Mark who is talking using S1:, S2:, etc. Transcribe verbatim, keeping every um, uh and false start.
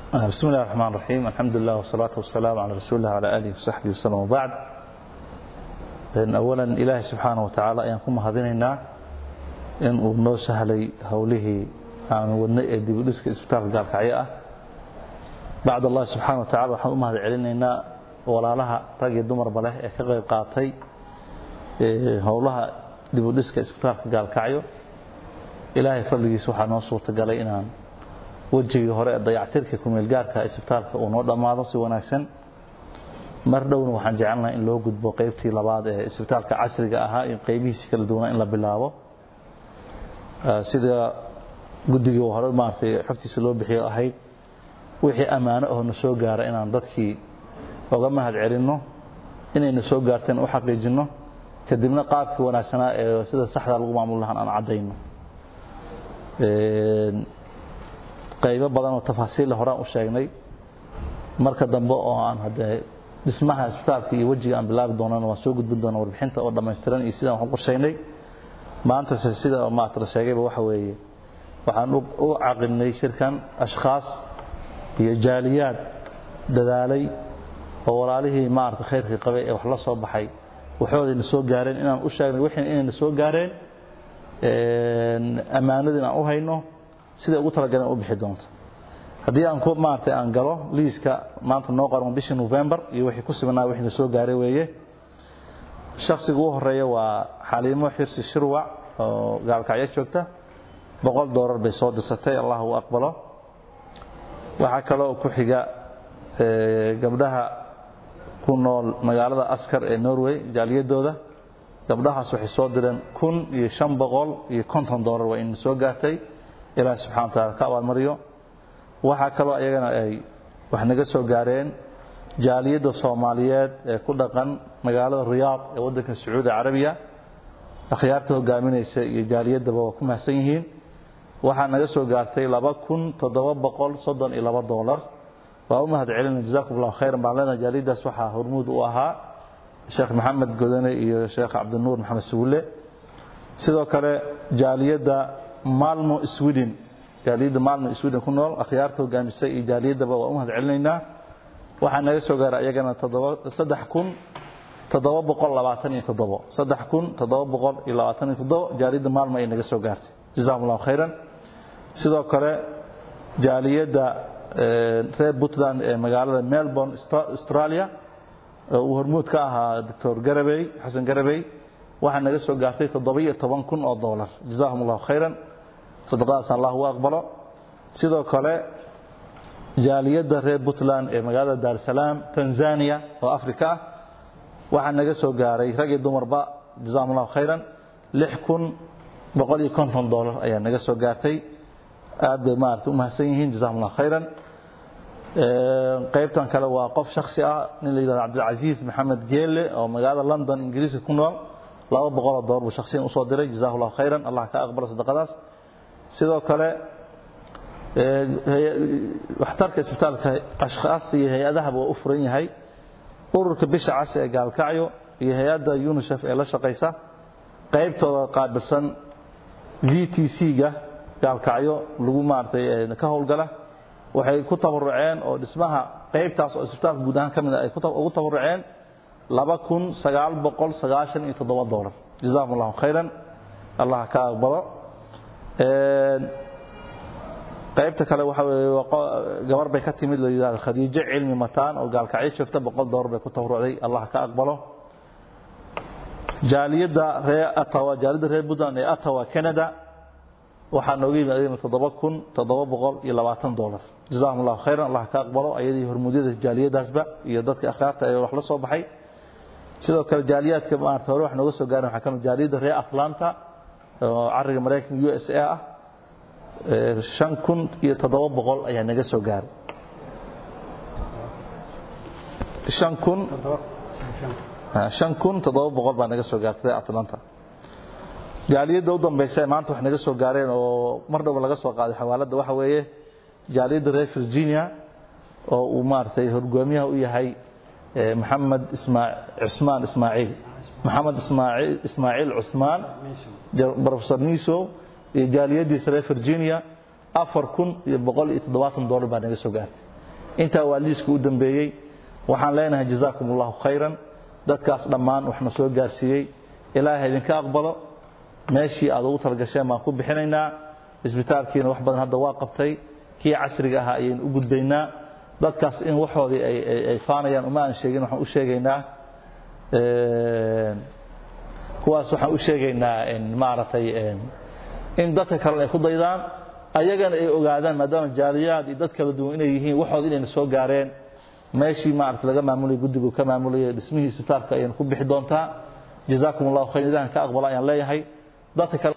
S1: بسم الله الرحمن الرحيم الحمد لله والصلاة والسلام على رسول الله وعلى آله وصحبه وسلم وبعد. أولا إلهي سبحانه وتعالى أيانكم هذيننا إن ونو سهلي هوله عن ونأي دبلسك إسبتال قال كعياء بعد الله سبحانه وتعالى وحوم هذا علينا ولا لها رجل دمر بله كغير قاطي هولها دبلسك إسبتال قال كعيو إلهي فضله سبحانه وتعالى إنان wajigii hore ee dayactirka kumeel gaarka isbitaalka oo noo dhamaado si wanaagsan mar dhowna waxaan jecelnahay in loo gudbo qaybtii labaad ee isbitaalka casriga ahaa in qaybihiisa kala duwan in la bilaabo sida gudigii hore maartay xogtiisa loo bixiyo ahayd wixii amaano oo na soo gaara inaan dadkii uga mahad celino inayna soo gaarteen u xaqiijino kadibna qaabkii wanaagsanaa ee sida saxda lagu maamul lahaan aan cadeyno qaybo badan oo tafaasiil hore u sheegnay marka dambe oo aan hadee dhismaha isbitaalka iyo wajiga aan bilaabi doonana waan soo gudbin doonaa warbixinta oo dhameystiran iyo sida aan u qorsheynay maanta sida ma aad sheegayba waxa weeye waxaan u aqrinay shirkan ashqaas iyo jaaliyad dadaalay oo walaalihii maarta khayrka qabay ee wax la soo baxay waxoodina soo gaareen inaan u sheegnay wixii inayna soo gaareen ee amaanadina aan u hayno sida ugu talagalan u bixi doonto hadii aan ku maartay aan galo liiska maanta noo qaran bishii November iyo wixii ku sibanaa wixii soo gaaray weeye shakhsiga ugu horeeya waa Xaliimo Xirsi Shirwac oo gaalkacyo joogta boqol dollar bay soo dirsatay Allah uu aqbalo waxa kale oo ku xiga ee gabdhaha ku nool magaalada Askar ee Norway jaaliyadooda gabdhahaas waxay soo direen kun iyo shan boqol iyo konton dollar waa in soo gaartay إلى سبحانه وتعالى كأول مريو وحكلوا أيضا أي وحنا جسوا جارين جالية الصوماليات كل قن مجال الرياض يودك السعودية العربية أخيارته جامين جالية دبوكم حسينين وحنا جسوا جارتي لبكون تضرب بقول صدا إلى بعض دولار وهم هذا علم جزاكم الله خيرا بعلنا جالية سوحة هرمود وها الشيخ محمد جودني الشيخ عبد النور محمد سولة سيدو كله جالية maalmo Sweden jaaliyada maalmo Sweden ku nool akhyaarto gaamisay jaaliyadaba waa u mahad celinayna waxa naga soo gaaray ayagana saddex kun toddoba boqol labaatan iyo toddoba saddex kun toddoba boqol labaatan iyo toddoba jaaliyada maalmo ay naga soo gaartay jazakumullahu khairan sidoo kale jaaliyada reer Puntland ee magaalada Melbourne Australia oo hormuud ka ahaa Doctor Garabay Xasan Garabay waxa naga soo gaartay toddoba iyo toban kun oo dollar jazakumullahu khairan صدقاء الله أقبله سيدو كله جالية reer Puntland ee magaalada Dar es Salaam Tanzania oo Afrika waxa naga soo gaaray rag iyo dumarba jazakumullahu khairan lix kun boqol iyo konton dollar ayaa naga soo gaartay aad bay maartay u mahadsan yihiin jazakumullahu khairan ee qaybtan kale waa qof shakhsi ah nin la yiraahdo Abdul Aziz Maxamed Geele oo magaalada London Ingiriiska ku nool laba boqol oo dollar buu shakhsiyan u soo diray jazakumullahu khairan Allah ka aqbalo sadaqadaas sidoo kale ee waxtarka isbitaalka ashqaas iyo hay'adaha buu u furan yahay ururka bisha cas ee gaalkacyo iyo hay'adda UNICEF ee la shaqeysa qaybtooda qaabilsan V T C-ga gaalkacyo lagu maartay ka howlgala waxay ku tabaruceen oo dhismaha qaybtaas oo isbitaalka guud ahaan kamid ah ay ku ugu tabaruceen laba kun sagaal boqol sagaashan iyo toddoba dollar jazakumullahu khairan Allah ka aqbalo ee qaybta kale waxa weeye gabar bay ka timid la yiraahdo Khadiija Cilmi Mataan oo gaalkacyo joogta boqol dollar bay ku tabarucday Allah ka aqbalo jaaliyada reer Ottawa jaaliyada reer Puntland ee Ottawa Canada waxa noogu yimid toddoba kun toddoba boqol iyo labaatan dollar jazakumullahu khairan Allah ka aqbalo ayadii hormuudada jaaliyadaasba iyo dadka akhyaarta ay wax la soo baxay sidoo kale jaaliyadka maarta hore wax nooga soo gaaray waxa kamid jaaliyada reer Atlanta oo ariga Mareykanka U S A ah shan kun iyo toddoba boqol ayaa naga soo gaaray shan kun shan kun toddoba boqol baa naga soo gaartay Atlanta jaaliyada u dambeysay maanta wax naga soo gaareen oo mar dhow laga soo qaaday xawaalada waxa weeye jaaliyada reer Virginia oo uu maartay horgoomiyaha u yahay محمد إسماعيل عثمان إسماعيل محمد إسماعيل إسماعيل عثمان بروفيسور نيسو جالية دي سرية فرجينيا أفر كن بقول إتضوات دولار بعد نجسو قارت inta waaliisku u dambeeyay waxaan leenahay jazaakumullahu khayran dadkaas dhammaan waxna soo gaarsiiyay ilaahay idinka aqbalo meeshii aad ugu talgasheen ma ku bixinaynaa isbitaalkiina wax badan hadda waa qabtay kii casriga ah ayaan u gudbaynaa dadkaas in waxoodii ay ay faanayaan uma aan sheegin waxaan u sheegaynaa ee kuwaas waxaan u sheegaynaa in maartay in dadka kale ay ku daydaan ayagana ay ogaadaan maadaama jaaliyaad iyo dad kala duwan inay yihiin waxood inay soo gaareen meeshii maartay laga maamulay guddigu ka maamulay dhismihii isbitaalka ayaan ku bixi doontaa jazaakumullahu khayran ka aqbala ayaan leeyahay dadka